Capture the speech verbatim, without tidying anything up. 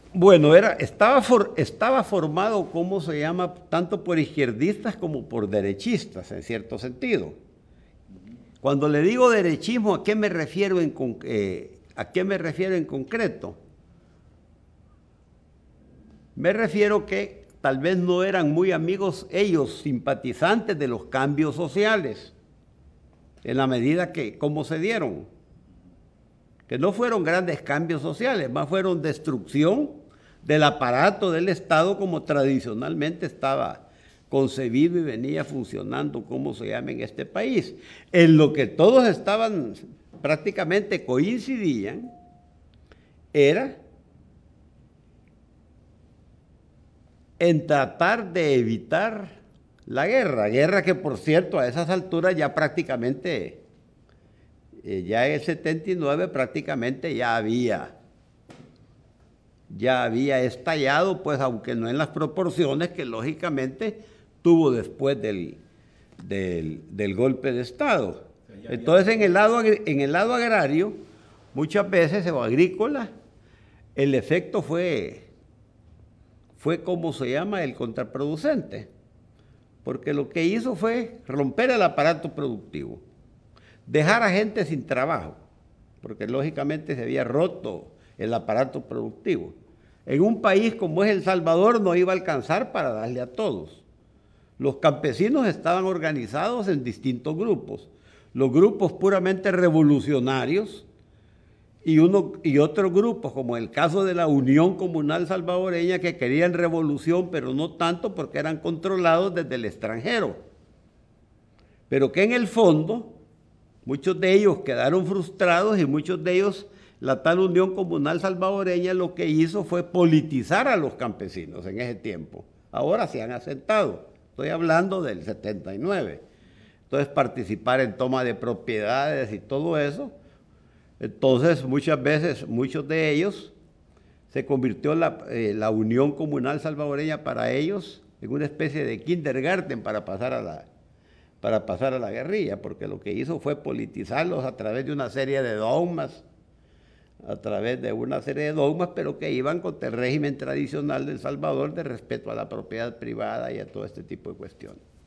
Bueno, era, estaba, for, estaba formado, ¿cómo se llama?, tanto por izquierdistas como por derechistas, en cierto sentido. Cuando le digo derechismo, ¿a qué me refiero en, eh, ¿a qué me refiero en concreto? Me refiero que tal vez no eran muy amigos ellos, simpatizantes de los cambios sociales, en la medida que, ¿cómo se dieron? Que no fueron grandes cambios sociales, más fueron destrucción del aparato del Estado como tradicionalmente estaba concebido y venía funcionando, como se llama en este país. En lo que todos estaban, prácticamente coincidían, era en tratar de evitar la guerra, guerra que por cierto a esas alturas ya prácticamente, eh, ya en el setenta y nueve prácticamente ya había, ya había estallado, pues aunque no en las proporciones que lógicamente tuvo después del, del, del golpe de Estado. Entonces en el, lado, en el lado agrario, muchas veces, o agrícola, el efecto fue, fue como se llama, el contraproducente, porque lo que hizo fue romper el aparato productivo, dejar a gente sin trabajo, porque lógicamente se había roto el aparato productivo. En un país como es El Salvador no iba a alcanzar para darle a todos. Los campesinos estaban organizados en distintos grupos. Los grupos puramente revolucionarios y, uno, y otros grupos, como el caso de la Unión Comunal Salvadoreña, que querían revolución, pero no tanto porque eran controlados desde el extranjero. Pero que en el fondo, muchos de ellos quedaron frustrados y muchos de ellos, la tal Unión Comunal Salvadoreña lo que hizo fue politizar a los campesinos en ese tiempo. Ahora se han asentado. Estoy hablando del setenta y nueve. Entonces, participar en toma de propiedades y todo eso. Entonces, muchas veces, muchos de ellos, se convirtió la, eh, la Unión Comunal Salvadoreña para ellos en una especie de kindergarten para pasar a la, para pasar a la guerrilla, porque lo que hizo fue politizarlos a través de una serie de dogmas, a través de una serie de dogmas, pero que iban contra el régimen tradicional de El Salvador de respeto a la propiedad privada y a todo este tipo de cuestiones.